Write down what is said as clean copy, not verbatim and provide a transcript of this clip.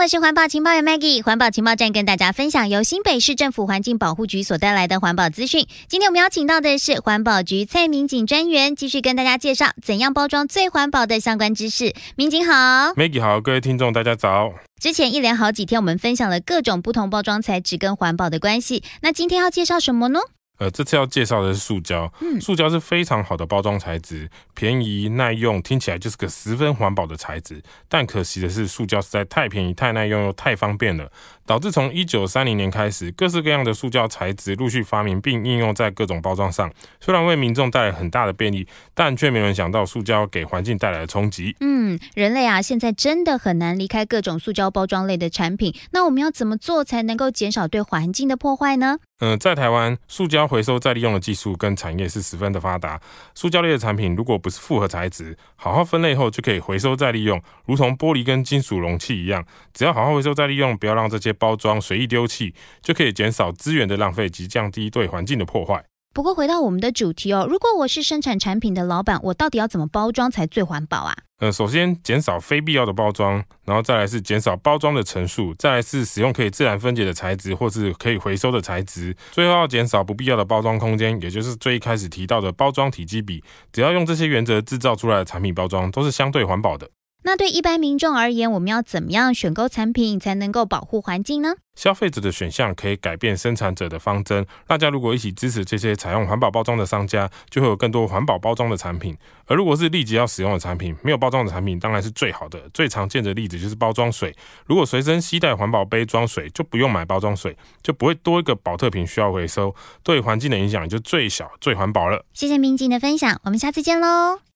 我是环保情报员 Maggie， 环保情报站跟大家分享由新北市政府环境保护局所带来的环保资讯。今天我们邀请到的是环保局蔡民警专员，继续跟大家介绍怎样包装最环保的相关知识。民警好。 Maggie 好，各位听众大家早。 之前一连好几天我们分享了各种不同包装材质跟环保的关系，那今天要介绍什么呢？ 这次要介绍的是塑胶。塑胶是非常好的包装材质，便宜耐用，听起来就是个十分环保的材质。但可惜的是，塑胶实在太便宜、太耐用又太方便了，导致从1930年开始，各式各样的塑胶材质陆续发明并应用在各种包装上。虽然为民众带来很大的便利，但却没人想到塑胶给环境带来的冲击。 人类现在真的很难离开各种塑胶包装类的产品。那我们要怎么做才能够减少对环境的破坏呢？ 在台湾，塑胶回收再利用的技术跟产业是十分的发达。塑胶类的产品如果不是复合材质，好好分类后就可以回收再利用，如同玻璃跟金属容器一样，只要好好回收再利用，不要让这些包装随意丢弃，就可以减少资源的浪费及降低对环境的破坏。 不过回到我们的主题如果我是生产产品的老板，我到底要怎么包装才最环保啊？ 首先减少非必要的包装，然后再来是减少包装的层数，再来是使用可以自然分解的材质或是可以回收的材质，最后要减少不必要的包装空间，也就是最一开始提到的包装体积比。只要用这些原则制造出来的产品包装都是相对环保的。 那对一般民众而言，我们要怎么样选购产品才能够保护环境呢？ 消费者的选项可以改变生产者的方针，大家如果一起支持这些采用环保包装的商家，就会有更多环保包装的产品。而如果是立即要使用的产品，没有包装的产品当然是最好的。最常见的例子就是包装水，如果随身携带环保杯装水，就不用买包装水，就不会多一个保特瓶需要回收，对环境的影响也就最小最环保了。 谢谢民警的分享，我们下次见咯。